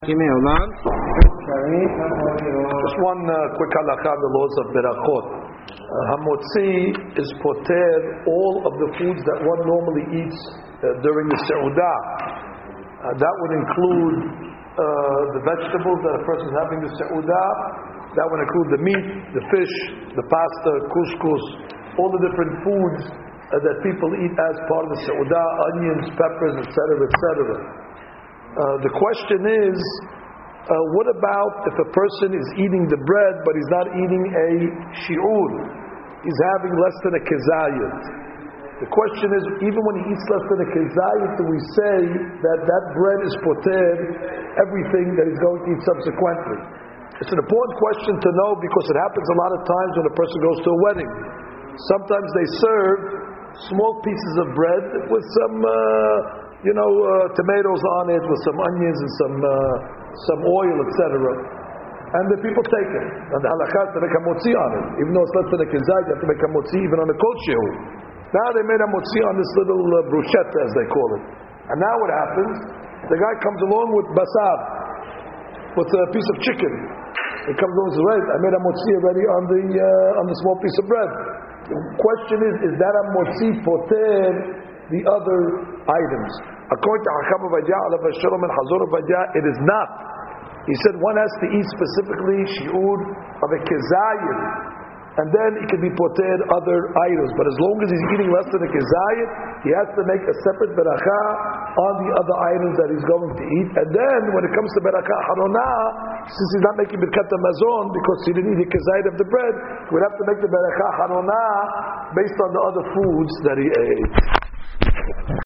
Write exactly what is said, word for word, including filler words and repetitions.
Just one uh, quick halakha on the laws of berachot. Uh, Hamotzi is poter all of the foods that one normally eats uh, during the seudah. Uh, that would include uh, the vegetables that a person is having the seudah. That would include the meat, the fish, the pasta, couscous, all the different foods uh, that people eat as part of the seudah, onions, peppers, et cetera, et cetera. Uh, the question is, uh, what about if a person is eating the bread but he's not eating a shi'ur? He's having less than a kezayit. The question is, even when he eats less than a kezayit, do we say that that bread is poter everything that he's going to eat subsequently? It's an important question to know because it happens a lot of times when a person goes to a wedding. Sometimes they serve small pieces of bread with some uh, you know, uh, tomatoes on it with some onions and some uh, some oil, et cetera. And the people take it. And the halakha is to make a motzi on it. Even though it's less than a kezayit, you have to make a motzi even on a kol shehu. Now they made a motzi on this little uh, bruschetta, as they call it. And now what happens? The guy comes along with basar, with a piece of chicken. He comes along and says, right, I made a motzi already on the uh, on the small piece of bread. The question is, is that a motzi poter the other items? According to Hakam Ovadia, Alav Shalom and Hazor Ovadia, it is not. He said one has to eat specifically shi'ur of a kezayit, and then it can be poter other items. But as long as he's eating less than a kezayit, he has to make a separate beracha on the other items that he's going to eat. And then when it comes to beracha haronah, since he's not making birkat hamazon because he didn't eat the kezayit of the bread, he would have to make the beracha haronah based on the other foods that he ate.